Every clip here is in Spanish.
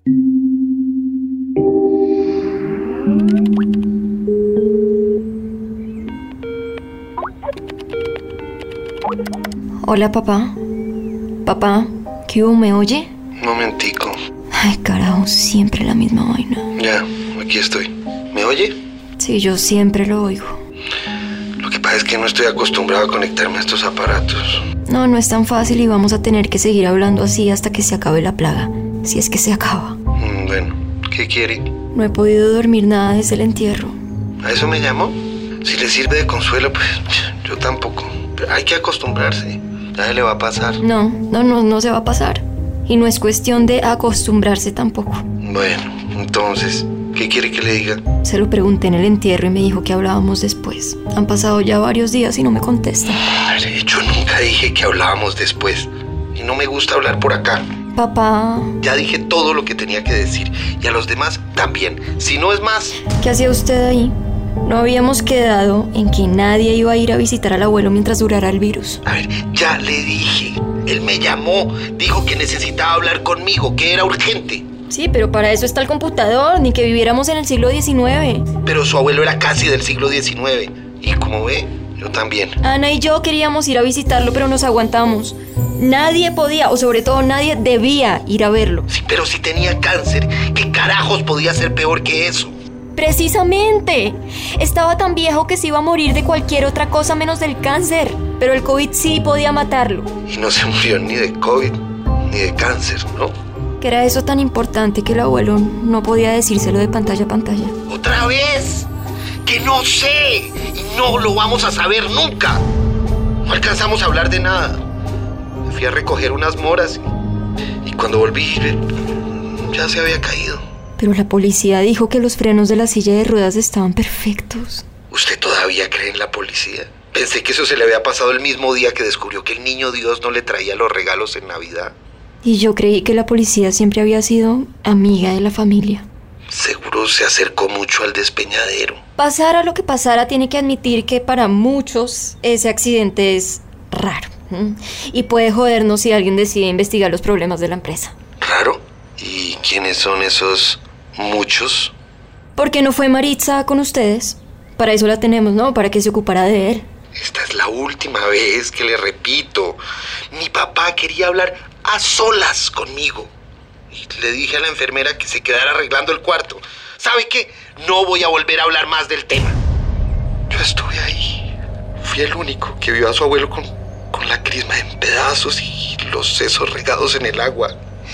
Hola, papá. Papá, ¿qué hubo? ¿Me oye? Un momentico. Ay, carajo, siempre la misma vaina. Ya, aquí estoy. ¿Me oye? Sí, yo siempre lo oigo. Lo que pasa es que no estoy acostumbrado a conectarme a estos aparatos. No es tan fácil y vamos a tener que seguir hablando así hasta que se acabe la plaga. Si es que se acaba. Bueno, ¿qué quiere? No he podido dormir nada desde el entierro. ¿A eso me llamó? Si le sirve de consuelo, pues yo tampoco. Pero hay que acostumbrarse. Ya le va a pasar. No se va a pasar. Y no es cuestión de acostumbrarse tampoco. Bueno, entonces, ¿qué quiere que le diga? Se lo pregunté en el entierro y me dijo que hablábamos después. Han pasado ya varios días y no me contesta. Madre, yo nunca dije que hablábamos después. Y no me gusta hablar por acá. Papá. Ya dije todo lo que tenía que decir. Y a los demás también. Si no es más. ¿Qué hacía usted ahí? No habíamos quedado en que nadie iba a ir a visitar al abuelo mientras durara el virus. A ver, ya le dije. Él me llamó, dijo que necesitaba hablar conmigo, que era urgente. Sí, pero para eso está el computador, ni que viviéramos en el siglo XIX. Pero su abuelo era casi del siglo XIX. Y como ve, yo también. Ana y yo queríamos ir a visitarlo, pero nos aguantamos. Nadie podía, o sobre todo nadie debía ir a verlo. Sí, pero si tenía cáncer, ¿qué carajos podía ser peor que eso? Precisamente. Estaba tan viejo que se iba a morir de cualquier otra cosa menos del cáncer. Pero el COVID sí podía matarlo. Y no se murió ni de COVID, ni de cáncer, ¿no? Que era eso tan importante que el abuelo no podía decírselo de pantalla a pantalla. ¡Otra vez! ¡Que no sé! Y no lo vamos a saber nunca. No alcanzamos a hablar de nada. Me fui a recoger unas moras y cuando volví ya se había caído. Pero la policía dijo que los frenos de la silla de ruedas estaban perfectos. ¿Usted todavía cree en la policía? Pensé que eso se le había pasado el mismo día que descubrió que el niño Dios no le traía los regalos en Navidad. Y yo creí que la policía siempre había sido amiga de la familia. Seguro se acercó mucho al despeñadero. Pasara lo que pasara, tiene que admitir que para muchos ese accidente es raro. Y puede jodernos si alguien decide investigar los problemas de la empresa. ¿Raro? ¿Y quiénes son esos muchos? ¿Por qué no fue Maritza con ustedes? Para eso la tenemos, ¿no? Para que se ocupara de él. Esta es la última vez que le repito. Mi papá quería hablar a solas conmigo. Y le dije a la enfermera que se quedara arreglando el cuarto. ¿Sabe qué? No voy a volver a hablar más del tema. Yo estuve ahí. Fui el único que vio a su abuelo con la crisma en pedazos y los sesos regados en el agua.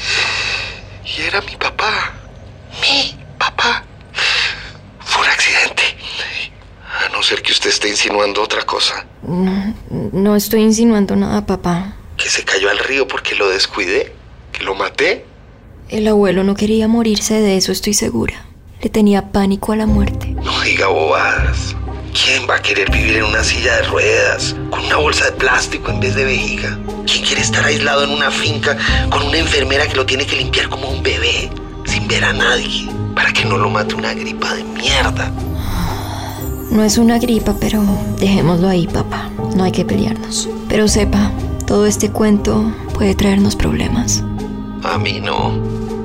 Y era mi papá. Mi papá. Fue un accidente. A no ser que usted esté insinuando otra cosa. No estoy insinuando nada, papá. ¿Que se cayó al río porque lo descuidé? ¿Que lo maté? El abuelo no quería morirse, de eso estoy segura. Le tenía pánico a la muerte. No diga bobadas. ¿Quién va a querer vivir en una silla de ruedas, con una bolsa de plástico en vez de vejiga? ¿Quién quiere estar aislado en una finca con una enfermera que lo tiene que limpiar como un bebé, sin ver a nadie, para que no lo mate una gripa de mierda? No es una gripa, pero dejémoslo ahí, papá. No hay que pelearnos. Pero sepa, todo este cuento puede traernos problemas. A mí no.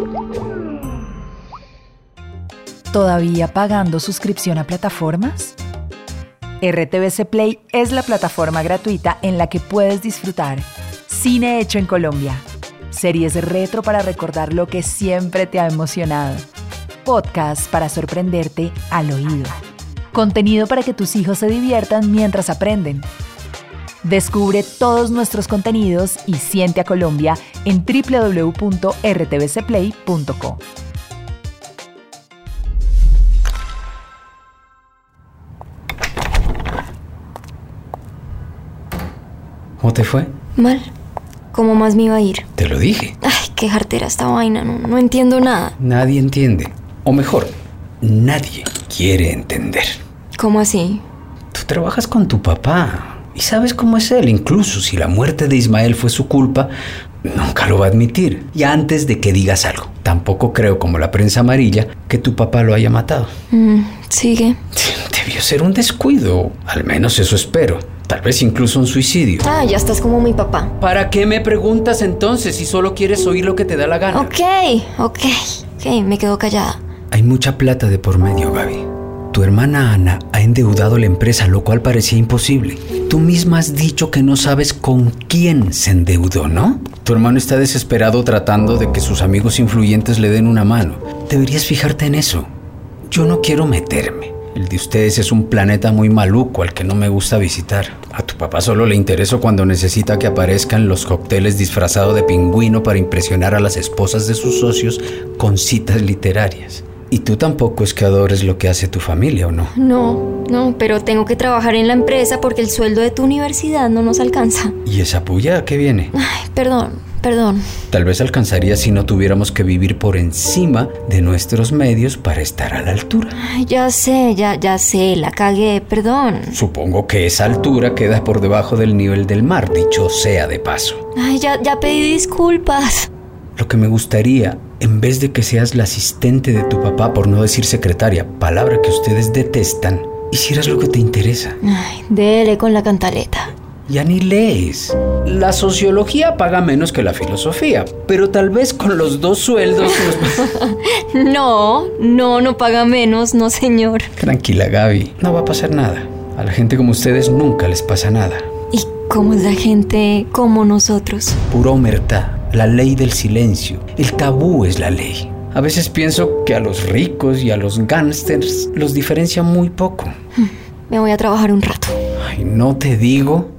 ¿Todavía pagando suscripción a plataformas? RTVC Play es la plataforma gratuita en la que puedes disfrutar cine hecho en Colombia, series retro para recordar lo que siempre te ha emocionado, podcasts para sorprenderte al oído, contenido para que tus hijos se diviertan mientras aprenden. Descubre todos nuestros contenidos y siente a Colombia en www.rtvcplay.co. ¿Cómo te fue? Mal. ¿Cómo más me iba a ir? Te lo dije. Ay, qué jartera esta vaina. No entiendo nada. Nadie entiende. O mejor, nadie quiere entender. ¿Cómo así? Tú trabajas con tu papá y sabes cómo es él. Incluso si la muerte de Ismael fue su culpa, nunca lo va a admitir. Y antes de que digas algo, tampoco creo, como la prensa amarilla, que tu papá lo haya matado. Sigue. Debió ser un descuido. Al menos eso espero. Tal vez incluso un suicidio. Ah, ya estás como mi papá. ¿Para qué me preguntas entonces si solo quieres oír lo que te da la gana? Ok. ¿Qué? Me quedo callada. Hay mucha plata de por medio, Gaby. Tu hermana Ana ha endeudado la empresa, lo cual parecía imposible. Tú misma has dicho que no sabes con quién se endeudó, ¿no? Tu hermano está desesperado tratando de que sus amigos influyentes le den una mano. Deberías fijarte en eso. Yo no quiero meterme. El de ustedes es un planeta muy maluco al que no me gusta visitar. A tu papá solo le intereso cuando necesita que aparezcan los cócteles disfrazados de pingüino para impresionar a las esposas de sus socios con citas literarias. Y tú tampoco es que adores lo que hace tu familia, ¿o no? No, pero tengo que trabajar en la empresa porque el sueldo de tu universidad no nos alcanza. ¿Y esa puya a qué viene? Ay, perdón. Tal vez alcanzaría si no tuviéramos que vivir por encima de nuestros medios para estar a la altura. Ay, ya sé, la cagué, perdón. Supongo que esa altura queda por debajo del nivel del mar, dicho sea de paso. Ay, ya pedí disculpas. Lo que me gustaría, en vez de que seas la asistente de tu papá, por no decir secretaria, palabra que ustedes detestan, hicieras lo que te interesa. Ay, dele con la cantaleta. Ya ni lees. La sociología paga menos que la filosofía, pero tal vez con los 2 sueldos... No paga menos, no señor. Tranquila, Gaby, no va a pasar nada. A la gente como ustedes nunca les pasa nada. ¿Y cómo es la gente como nosotros? Pura omertá, la ley del silencio. El tabú es la ley. A veces pienso que a los ricos y a los gángsters los diferencia muy poco. Me voy a trabajar un rato. Ay, no te digo...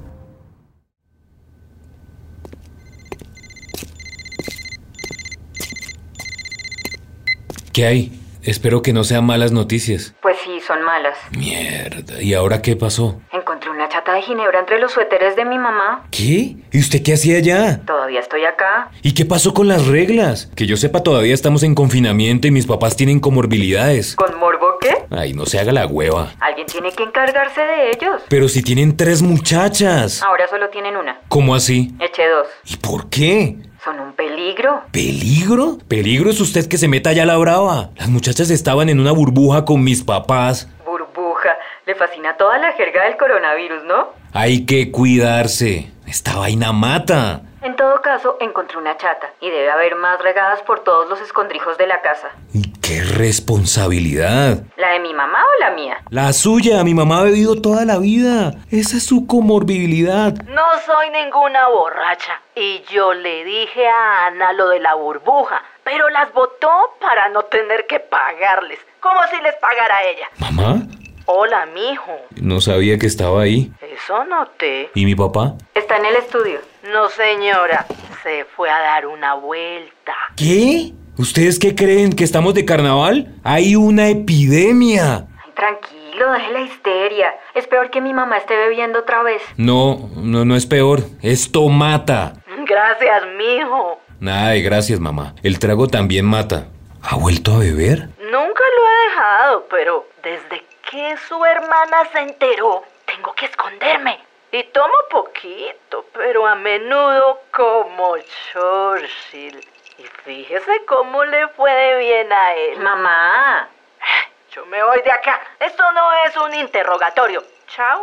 ¿Qué hay? Espero que no sean malas noticias. Pues sí, son malas. Mierda, ¿y ahora qué pasó? Encontré una chata de ginebra entre los suéteres de mi mamá. ¿Qué? ¿Y usted qué hacía allá? Todavía estoy acá. ¿Y qué pasó con las reglas? Que yo sepa, todavía estamos en confinamiento y mis papás tienen comorbilidades. ¿Con morbo qué? Ay, no se haga la hueva. Alguien tiene que encargarse de ellos. Pero si tienen 3 muchachas. Ahora solo tienen una. ¿Cómo así? Eché 2. ¿Y por qué? Son un peligro. ¿Peligro? Peligro es usted que se meta allá a la brava. Las muchachas estaban en una burbuja con mis papás. Burbuja. Le fascina toda la jerga del coronavirus, ¿no? Hay que cuidarse. Esta vaina mata. En todo caso, encontré una chata y debe haber más regadas por todos los escondrijos de la casa. ¿Y qué responsabilidad? ¿La de mi mamá o la mía? La suya. Mi mamá ha bebido toda la vida. Esa es su comorbilidad. No soy ninguna borracha. Y yo le dije a Ana lo de la burbuja, pero las botó para no tener que pagarles. Como si les pagara ella. ¿Mamá? Hola, mijo. No sabía que estaba ahí. Eso noté. ¿Y mi papá? Está en el estudio. No, señora. Se fue a dar una vuelta. ¿Qué? ¿Ustedes qué creen? ¿Que estamos de carnaval? ¡Hay una epidemia! Ay, tranquilo, deje la histeria. Es peor que mi mamá esté bebiendo otra vez. No es peor. Esto mata. Gracias, mijo. Nada de gracias, mamá. El trago también mata. ¿Ha vuelto a beber? Nunca lo he dejado, pero desde que su hermana se enteró, tengo que esconderme. Y tomo poquito, pero a menudo como Churchill. Y fíjese cómo le fue de bien a él. Mamá. Yo me voy de acá. Esto no es un interrogatorio. Chao.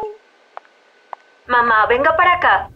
Mamá, venga para acá.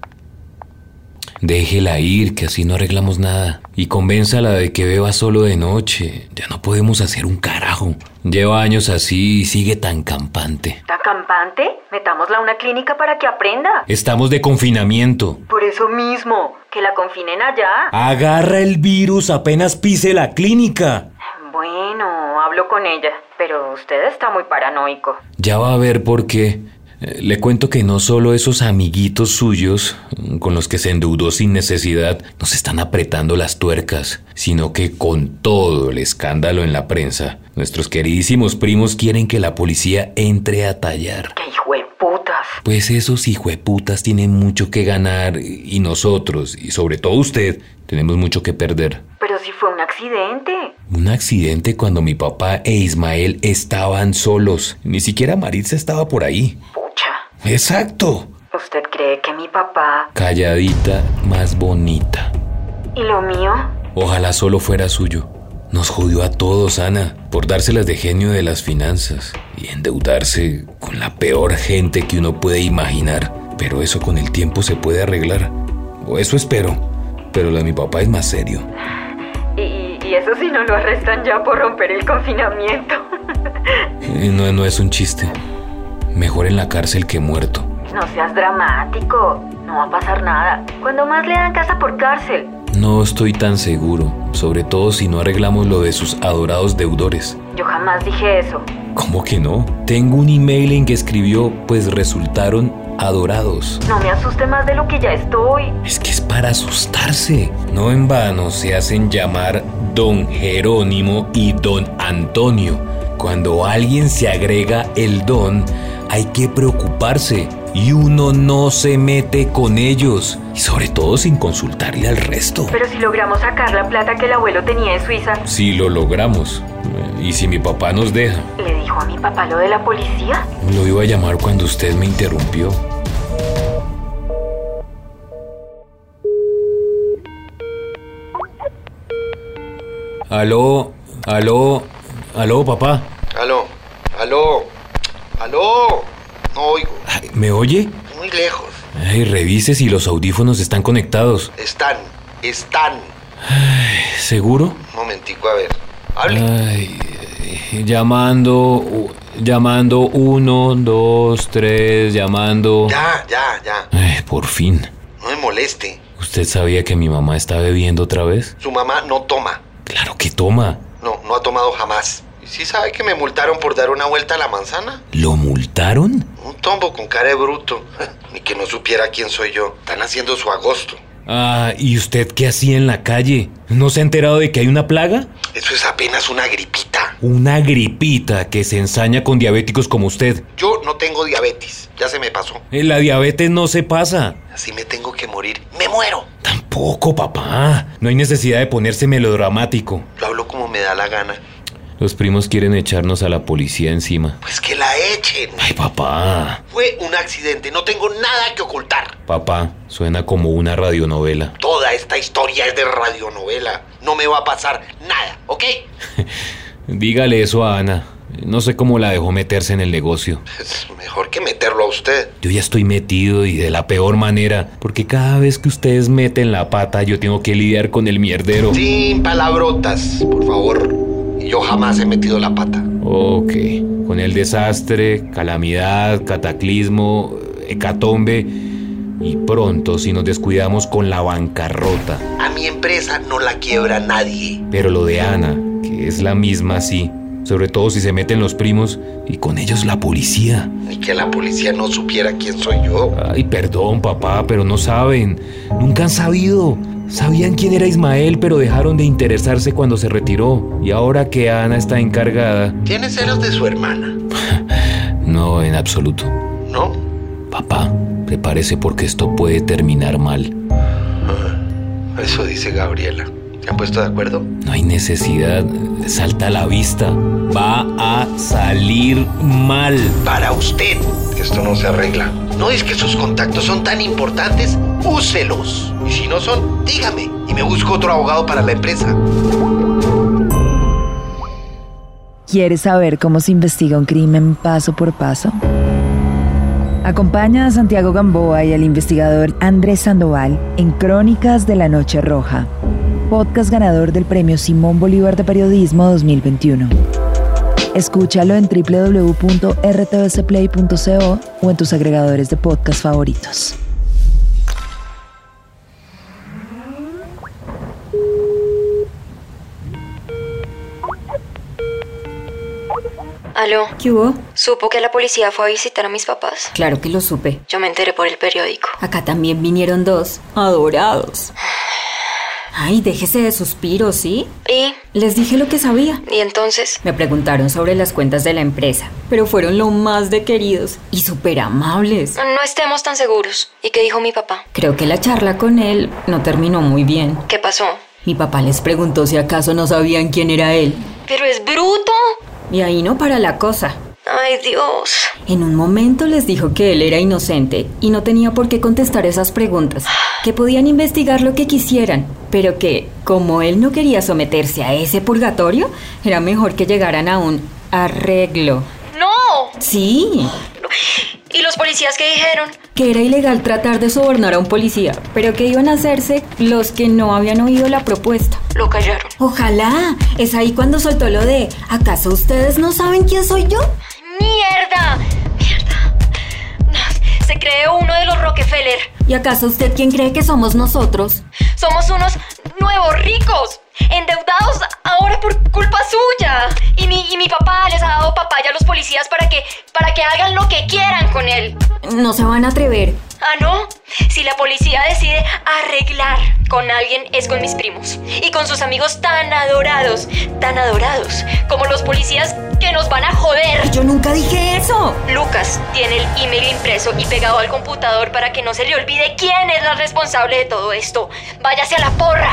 Déjela ir, que así no arreglamos nada. Y convénzala de que beba solo de noche. Ya no podemos hacer un carajo. Lleva años así y sigue tan campante. ¿Tan campante? Metámosla a una clínica para que aprenda. Estamos de confinamiento. Por eso mismo, que la confinen allá. Agarra el virus apenas pise la clínica. Bueno, hablo con ella, pero usted está muy paranoico. Ya va a ver por qué. Le cuento que no solo esos amiguitos suyos, con los que se endeudó sin necesidad, nos están apretando las tuercas, sino que con todo el escándalo en la prensa, nuestros queridísimos primos quieren que la policía entre a tallar. ¡Qué hijueputas! Pues esos hijueputas tienen mucho que ganar y nosotros, y sobre todo usted, tenemos mucho que perder. Pero si fue un accidente. Un accidente cuando mi papá e Ismael estaban solos. Ni siquiera Maritza estaba por ahí. ¡Exacto! ¿Usted cree que mi papá... Calladita, más bonita. ¿Y lo mío? Ojalá solo fuera suyo. Nos jodió a todos, Ana, por dárselas de genio de las finanzas y endeudarse con la peor gente que uno puede imaginar. Pero eso con el tiempo se puede arreglar. O eso espero. Pero lo de mi papá es más serio. ¿Y eso Eso si no lo arrestan ya por romper el confinamiento. No es un chiste. Mejor en la cárcel que muerto. No seas dramático. No va a pasar nada. Cuando más le dan casa por cárcel. No estoy tan seguro, sobre todo si no arreglamos lo de sus adorados deudores. Yo jamás dije eso. ¿Cómo que no? Tengo un email en que escribió, pues resultaron adorados. No me asuste más de lo que ya estoy. Es que es para asustarse. No en vano se hacen llamar Don Jerónimo y Don Antonio. Cuando alguien se agrega el don, hay que preocuparse. Y uno no se mete con ellos. Y sobre todo sin consultarle al resto. Pero si logramos sacar la plata que el abuelo tenía en Suiza. Si lo logramos. Y si mi papá nos deja. ¿Le dijo a mi papá lo de la policía? Lo iba a llamar cuando usted me interrumpió. Aló, papá. Aló. No oigo. Ay, ¿me oye? Muy lejos. Ay, revise si los audífonos están conectados. Están. Ay, ¿seguro? Un momentico, a ver. Hable. Ay, llamando 1, 2, 3, llamando. Ya. Ay, por fin. No me moleste. ¿Usted sabía que mi mamá está bebiendo otra vez? Su mamá no toma. Claro que toma. No ha tomado jamás. ¿Y sí sabe que me multaron por dar una vuelta a la manzana? ¿Lo multaron? Un tombo con cara de bruto. Ni que no supiera quién soy yo. Están haciendo su agosto. Ah, ¿y usted qué hacía en la calle? ¿No se ha enterado de que hay una plaga? Eso es apenas una gripita. Una gripita que se ensaña con diabéticos como usted. Yo no tengo diabetes. Ya se me pasó. La diabetes no se pasa. Así me tengo que morir. ¡Me muero! Tampoco, papá. No hay necesidad de ponerse melodramático. Lo hablo como me da la gana. Los primos quieren echarnos a la policía encima. Pues que la echen. Ay, papá. Fue un accidente, no tengo nada que ocultar. Papá, suena como una radionovela. Toda esta historia es de radionovela. No me va a pasar nada, ¿ok? Dígale eso a Ana. No sé cómo la dejó meterse en el negocio. Es mejor que meterlo a usted. Yo ya estoy metido y de la peor manera. Porque cada vez que ustedes meten la pata, yo tengo que lidiar con el mierdero. Sin palabrotas, por favor. Yo jamás he metido la pata. Ok. Con el desastre, calamidad, cataclismo, hecatombe y pronto, si nos descuidamos, con la bancarrota. A mi empresa no la quiebra nadie. Pero lo de Ana, que es la misma, sí. Sobre todo si se meten los primos y con ellos la policía. Ni que la policía no supiera quién soy yo. Ay, perdón, papá, pero no saben. Nunca han sabido. Sabían quién era Ismael, pero dejaron de interesarse cuando se retiró. Y ahora que Ana está encargada... ¿Tiene celos de su hermana? No, en absoluto. ¿No? Papá, prepárese porque esto puede terminar mal. Eso dice Gabriela. ¿Se han puesto de acuerdo? No hay necesidad. Salta a la vista. Va a salir mal. Para usted, esto no se arregla. ¿No es que sus contactos son tan importantes? Úselos. Y si no son, dígame. Y me busco otro abogado para la empresa. ¿Quieres saber cómo se investiga un crimen paso por paso? Acompaña a Santiago Gamboa y al investigador Andrés Sandoval en Crónicas de la Noche Roja, podcast ganador del Premio Simón Bolívar de Periodismo 2021. Escúchalo en www.rtvcplay.co o en tus agregadores de podcast favoritos. ¿Aló? ¿Qué hubo? ¿Supo que la policía fue a visitar a mis papás? Claro que lo supe. Yo me enteré por el periódico. Acá también vinieron 2 adorados. Ay, déjese de suspiros, ¿sí? ¿Y? Les dije lo que sabía. ¿Y entonces? Me preguntaron sobre las cuentas de la empresa, pero fueron lo más de queridos y súper amables. No estemos tan seguros. ¿Y qué dijo mi papá? Creo que la charla con él no terminó muy bien. ¿Qué pasó? Mi papá les preguntó si acaso no sabían quién era él. ¡Pero es bruto! Y ahí no para la cosa. ¡Ay, Dios! En un momento les dijo que él era inocente y no tenía por qué contestar esas preguntas, que podían investigar lo que quisieran, pero que, como él no quería someterse a ese purgatorio, era mejor que llegaran a un arreglo. ¡No! Sí. ¿Y los policías qué dijeron? que era ilegal tratar de sobornar a un policía, pero que iban a hacerse los que no habían oído la propuesta. Lo callaron. Ojalá. Es ahí cuando soltó lo de ¿acaso ustedes no saben quién soy yo? ¡Mierda! Se cree uno de los Rockefeller. ¿Y acaso usted quién cree que somos nosotros? Somos unos nuevos ricos, endeudados ahora por culpa suya. Y mi papá les ha dado papaya a los policías para que hagan lo que quieran con él. No se van a atrever. ¿Ah, no? Si la policía decide arreglar con alguien, es con mis primos. Y con sus amigos tan adorados, como los policías que nos van a joder. Yo nunca dije eso. Lucas tiene el email impreso y pegado al computador para que no se le olvide quién es la responsable de todo esto. ¡Váyase a la porra!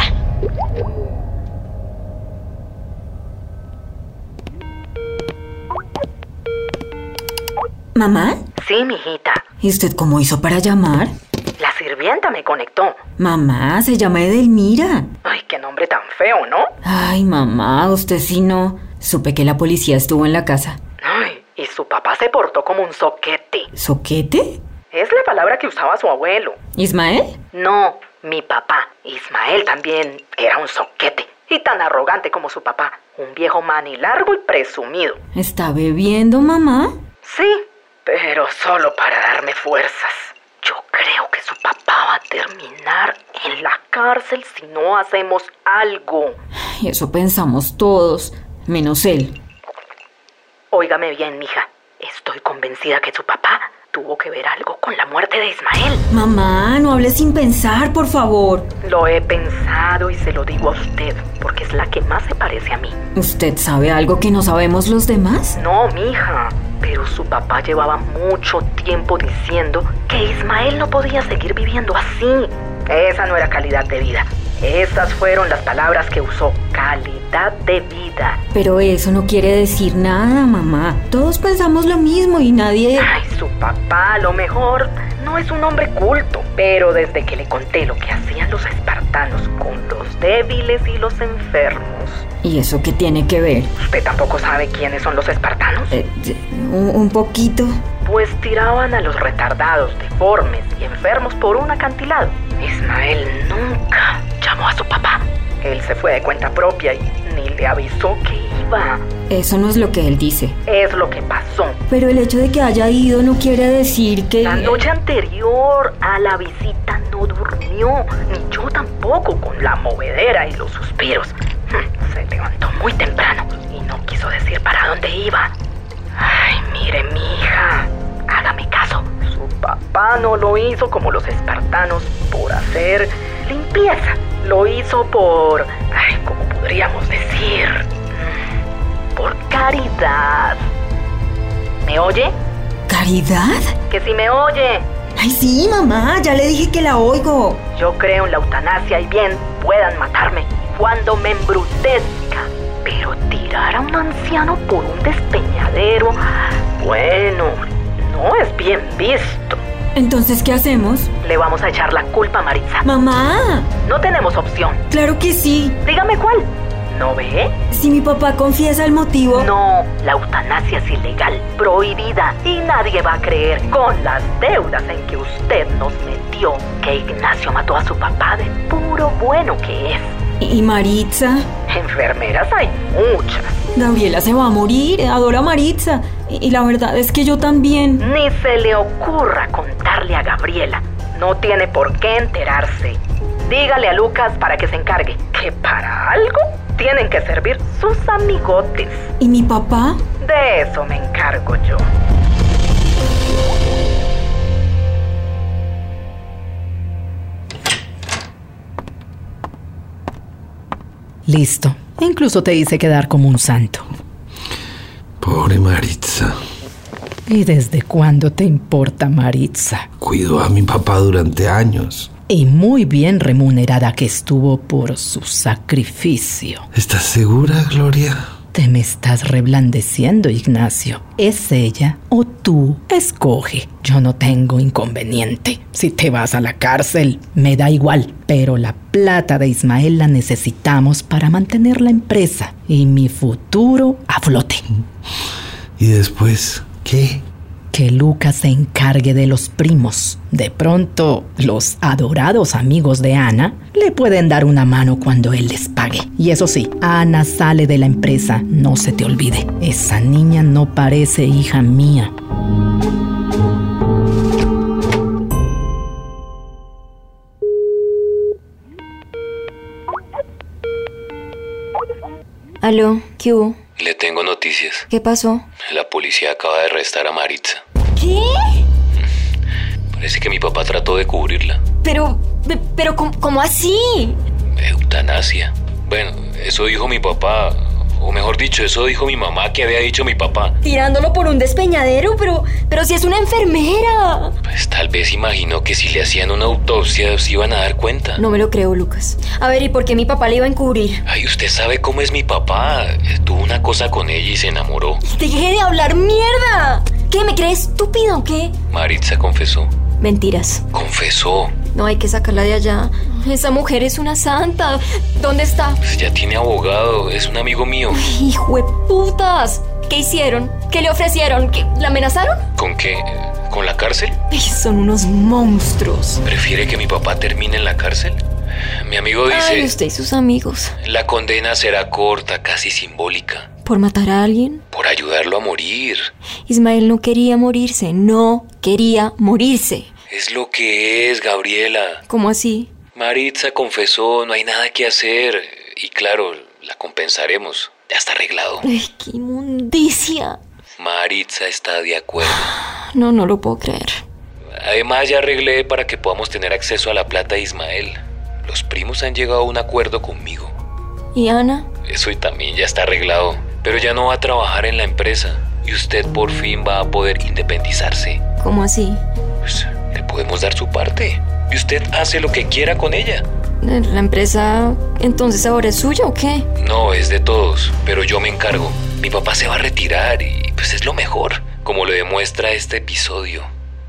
¿Mamá? Sí, mijita. ¿Y usted cómo hizo para llamar? La sirvienta me conectó. Mamá, se llama Edelmira. Ay, qué nombre tan feo, ¿no? Ay, mamá, usted sí no. Supe que la policía estuvo en la casa. Ay, y su papá se portó como un soquete. ¿Soquete? Es la palabra que usaba su abuelo. ¿Ismael? No, mi papá. Ismael también era un soquete. Y tan arrogante como su papá. Un viejo manilargo y presumido. ¿Está bebiendo, mamá? Sí, pero solo para darme fuerzas. Yo creo que su papá va a terminar en la cárcel si no hacemos algo. Y eso pensamos todos, menos él. Óigame bien, mija. Estoy convencida que su papá tuvo que ver algo con la muerte de Ismael. Mamá, no hable sin pensar, por favor. Lo he pensado y se lo digo a usted, porque es la que más se parece a mí. ¿Usted sabe algo que no sabemos los demás? No, mija, pero su papá llevaba mucho tiempo diciendo que Ismael no podía seguir viviendo así. Esa no era calidad de vida. Esas fueron las palabras que usó, calidad de vida. Pero eso no quiere decir nada, mamá. Todos pensamos lo mismo y nadie... Ay, su papá a lo mejor no es un hombre culto, pero desde que le conté lo que hacían los espartanos con los débiles y los enfermos... ¿Y eso qué tiene que ver? ¿Usted tampoco sabe quiénes son los espartanos? Un poquito. Pues tiraban a los retardados, deformes y enfermos por un acantilado. Ismael nunca llamó a su papá. Él se fue de cuenta propia y ni le avisó que iba. Eso no es lo que él dice. Es lo que pasó. Pero el hecho de que haya ido no quiere decir que... La noche anterior a la visita no durmió, ni yo tampoco, con la movedera y los suspiros. Se levantó muy temprano y no quiso decir para dónde iba. Ay, mire, mija, hágame caso. Su papá no lo hizo como los espartanos por hacer limpieza. Lo hizo por... Ay, ¿cómo podríamos decir? Por caridad. ¿Me oye? ¿Caridad? Que si me oye. Ay, sí, mamá, ya le dije que la oigo. Yo creo en la eutanasia y bien puedan matarme cuando me embrutezca. Pero tirar a un anciano por un despeñadero, bueno, no es bien visto. ¿Entonces qué hacemos? Le vamos a echar la culpa a Maritza. ¡Mamá! No tenemos opción. ¡Claro que sí! Dígame cuál. ¿No ve? Si mi papá confiesa el motivo... No, la eutanasia es ilegal, prohibida, y nadie va a creer, con las deudas en que usted nos metió, que Ignacio mató a su papá de puro bueno que es. ¿Y Maritza? Enfermeras hay muchas. Gabriela se va a morir, adora a Maritza. Y la verdad es que yo también. Ni se le ocurra contarle a Gabriela. No tiene por qué enterarse. Dígale a Lucas para que se encargue, que para algo tienen que servir sus amigotes. ¿Y mi papá? De eso me encargo yo. Listo. Incluso te hice quedar como un santo. Pobre Maritza. ¿Y desde cuándo te importa Maritza? Cuidó a mi papá durante años. Y muy bien remunerada que estuvo por su sacrificio. ¿Estás segura, Gloria? Te me estás reblandeciendo, Ignacio. ¿Es ella o tú? Escoge. Yo no tengo inconveniente. Si te vas a la cárcel, me da igual. Pero la plata de Ismael la necesitamos para mantener la empresa y mi futuro a flote. ¿Y después qué? Que Lucas se encargue de los primos. De pronto, los adorados amigos de Ana le pueden dar una mano cuando él les pague. Y eso sí, Ana sale de la empresa, no se te olvide. Esa niña no parece hija mía. Aló, ¿qué hubo? Le tengo noticias. ¿Qué pasó? La policía acaba de arrestar a Maritza. ¿Qué? Parece que mi papá trató de cubrirla. Pero, ¿cómo así? Eutanasia. Bueno, eso dijo mi papá. O mejor dicho, eso dijo mi mamá que había dicho mi papá. Tirándolo por un despeñadero, pero si es una enfermera. Pues tal vez imaginó que si le hacían una autopsia se iban a dar cuenta. No me lo creo, Lucas. A ver, ¿y por qué mi papá le iba a encubrir? Ay, usted sabe cómo es mi papá. Tuvo una cosa con ella y se enamoró. ¡Deje de hablar mierda! ¿Qué, me crees estúpido o qué? Maritza confesó. Mentiras. Confesó. No, hay que sacarla de allá. Esa mujer es una santa. ¿Dónde está? Pues ya tiene abogado, es un amigo mío. ¡Hijueputas! ¿Qué hicieron? ¿Qué le ofrecieron? ¿Qué, la amenazaron? ¿Con qué? ¿Con la cárcel? Son unos monstruos. ¿Prefiere que mi papá termine en la cárcel? Mi amigo dice... Ay, usted y sus amigos. La condena será corta, casi simbólica. ¿Por matar a alguien? Por ayudarlo a morir. Ismael no quería morirse, no quería morirse. Es lo que es, Gabriela. ¿Cómo así? Maritza confesó, no hay nada que hacer. Y claro, la compensaremos. Ya está arreglado. ¡Ay, qué inmundicia! Maritza está de acuerdo. No lo puedo creer. Además, ya arreglé para que podamos tener acceso a la plata de Ismael. Los primos han llegado a un acuerdo conmigo. ¿Y Ana? Eso también ya está arreglado. Pero ya no va a trabajar en la empresa. Y usted por fin va a poder independizarse. ¿Cómo así? Pues le podemos dar su parte. Y usted hace lo que quiera con ella. ¿La empresa entonces ahora es suya o qué? No, es de todos, pero yo me encargo. Mi papá se va a retirar y pues es lo mejor, como lo demuestra este episodio.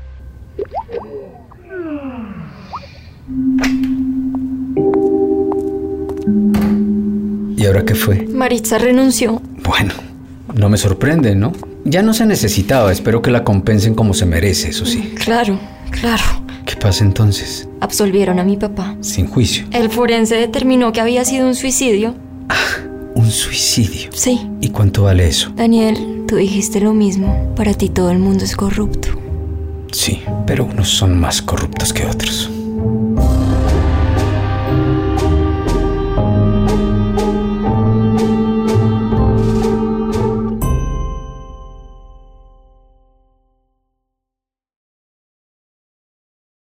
¿Y ahora qué fue? Maritza renunció. Bueno, no me sorprende, ¿no? Ya no se necesitaba, espero que la compensen como se merece, eso sí. Claro. ¿Qué pasa entonces? Absolvieron a mi papá. Sin juicio. El forense determinó que había sido un suicidio. ¿Un suicidio? Sí. ¿Y cuánto vale eso? Daniel, tú dijiste lo mismo. Para ti todo el mundo es corrupto. Sí, pero unos son más corruptos que otros.